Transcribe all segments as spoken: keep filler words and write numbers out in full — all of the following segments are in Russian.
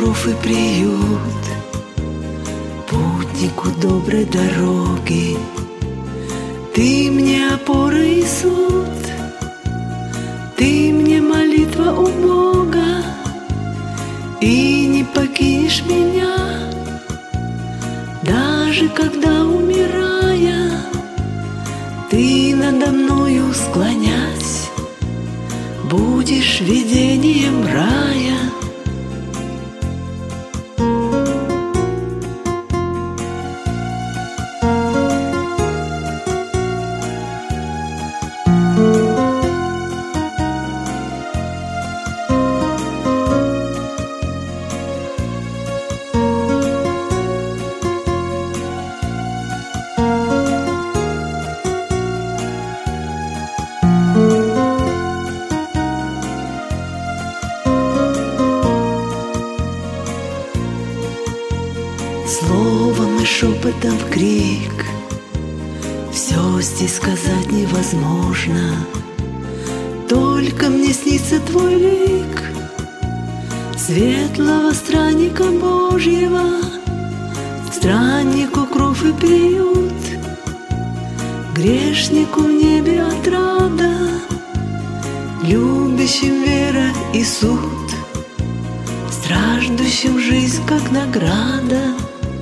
кров и приют, путнику доброй дороги. Ты мне опора и суд, ты мне молитва у Бога, и не покинешь меня, даже когда, умирая, ты надо мною склонясь, будешь видением рая. Словом и шепотом в крик все здесь сказать невозможно. Только мне снится твой лик, светлого странника Божьего, страннику кров и приют, грешнику в небе отрада, любящим вера и суд, страждущим жизнь как награда.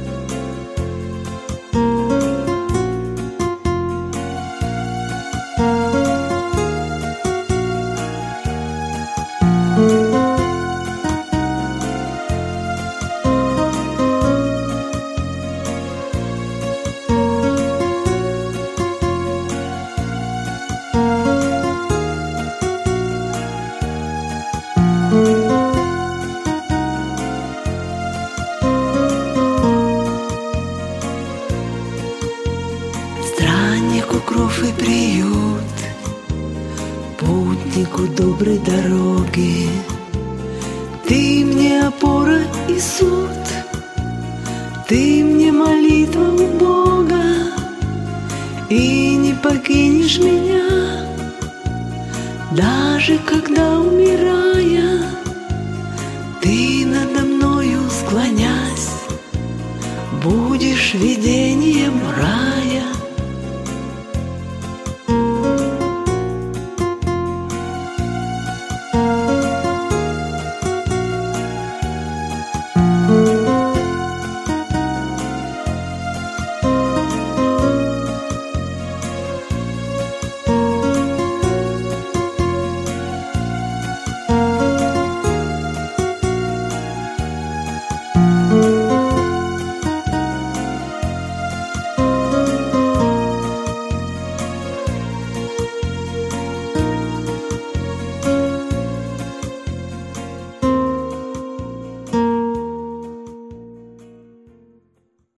Страннику кров и приют, путнику доброй дороги. Ты мне опора и суд, ты мне молитва у